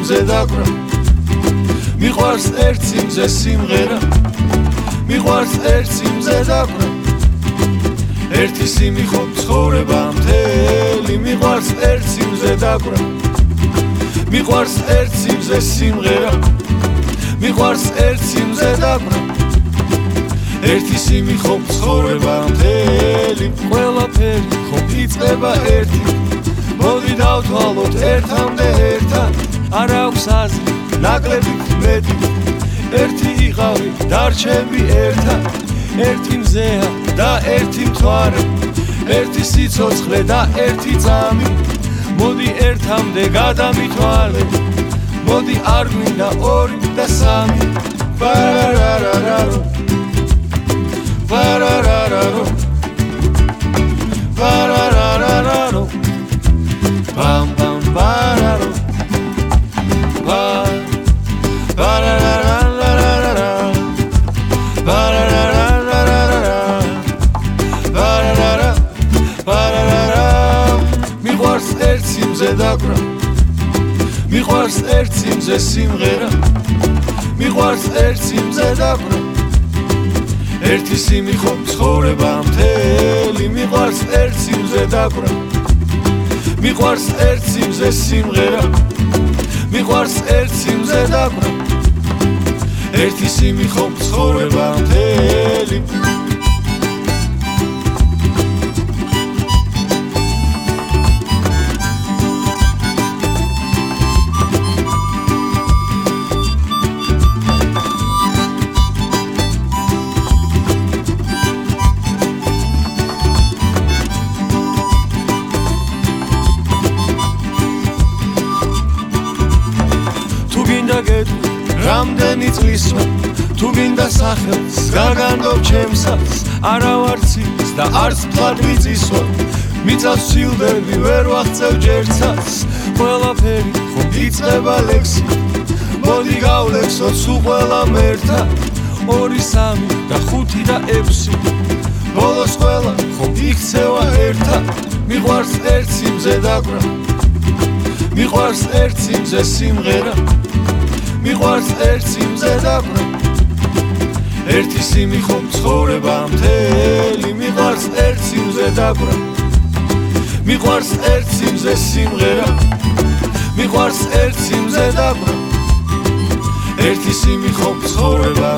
სიმზე დაკვრა მიყვარს ერთ სიმზე სიმღერა მიყვარს ერთ სიმზე დაკვრა ერთი სიმი ხო ცხოვრება მთელი მიყვარს ერთ სიმზე დაკვრა მიყვარს ერთ სიმზე სიმღერა მიყვარს ერთ სიმზე დაკვრა ერთი სიმი ხო ცხოვრება მთელი ყველაფერი ხო იწყება ერთი მოდი დავთვალოთ ერთამდე ერთად არ აქვს აზრი ნაკლებით მეტი ერთი იყავი დარჩები ერთად ერთი მზეა და ერთი მთვარე ერთი სიცოცხლე და ერთი წამი მოდი ერთამდე გადამითვალე მოდი არ გვინდა ორი და სამი პარარარარო პარარარარო პარარარარო pam pam pararo pa pararararara pararararara pararara pararara მიყვარს ერთ სიმზე დაკვრა მიყვარს ერთ სიმზე სიმღერა მიყვარს ერთ სიმზე დაკვრა ერთი სიმი ხო ცხოვრება მთელი მიყვარს ერთ სიმზე დაკვრა მიყვარს ერთ სიმზე სიმღერა მიყვარს ერთ სიმზე დაკვრა ერთი სიმი ხო ცხოვრება მთელი რამდენი წლისვე თუ გინდა სახელს გაგანდო ჩემსაც არა ვარცის და არც ფლად მიწისვა მიწას სილდები ვერ ვახცევ ჯერცაც ყველაფერი ხო იწყება ლექსი მოდი გავლექსოთ სულ ყველამ ერთად ორი სამი და ხუთი და ექვსი ბოლოს ყველა ხო იქცევა ერთად მიყვარს ერთ სიმზე დაკვრა მიყვარს ერთ სიმზე სიმღერა მიყვარს ერთ სიმზე დაკვრა ერთი სიმი ხო ცხოვრება მთელი მიყვარს ერთ სიმზე დაკვრა მიყვარს ერთ სიმზე სიმღერა მიყვარს ერთ სიმზე დაკვრა ერთი სიმი ხო ცხოვრება